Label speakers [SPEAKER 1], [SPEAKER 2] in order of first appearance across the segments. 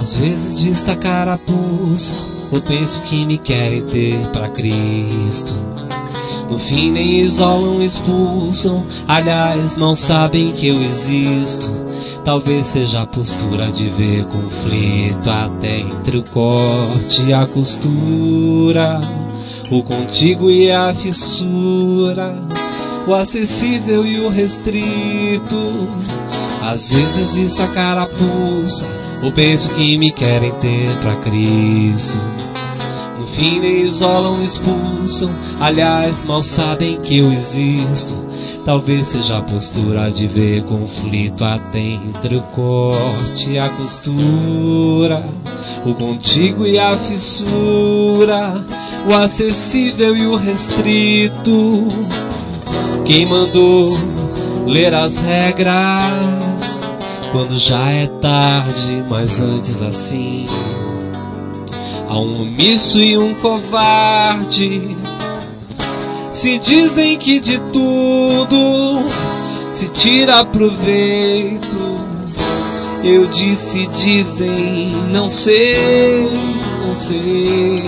[SPEAKER 1] Às vezes vista a carapuça, eu penso que me querem ter pra Cristo. No fim nem isolam, expulsam, aliás não sabem que eu existo. Talvez seja a postura de ver conflito até entre o corte e a costura, o contíguo e a fissura, o acessível e o restrito. Às vezes visto a carapuça, eu penso que me querem ter pra Cristo. No fim nem isolam, expulsam, aliás mal sabem que eu existo. Talvez seja a postura de ver conflito até entre o corte e a costura, o contíguo e a fissura, o acessível e o restrito. Quem mandou ler as regras quando já é tarde, mas antes assim há um omisso e um covarde. Se dizem que de tudo se tira proveito, eu disse dizem, não sei, não sei.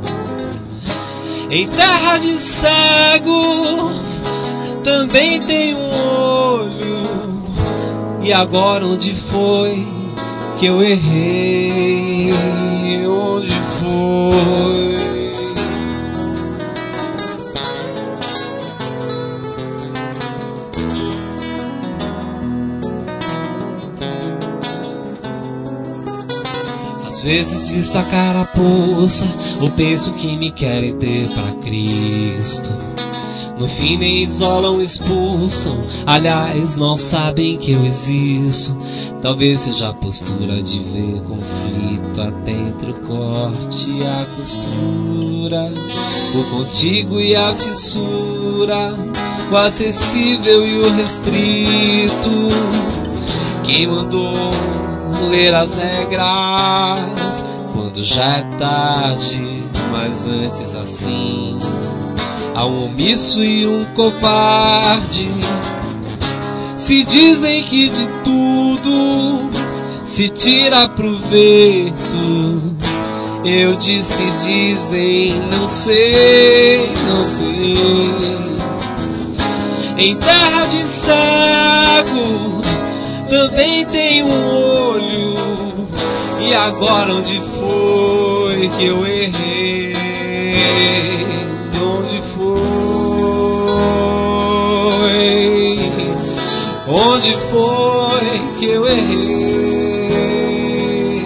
[SPEAKER 1] Em terra de cego também tem um olho, e agora onde foi que eu errei? Onde foi? Às vezes visto a carapuça, eu penso que me querem ter pra Cristo. No fim nem isolam, expulsam, aliás não sabem que eu existo. Talvez seja a postura de ver conflito até entre o corte e a costura, o contíguo e a fissura, o acessível e o restrito. Quem mandou ler as regras quando já é tarde, mas antes assim há um omisso e um covarde. Se dizem que de tudo se tira proveito, eu disse dizem, não sei, não sei. Em terra de cego também tem um olho, e agora onde foi que eu errei? Onde foi? Onde foi que eu errei?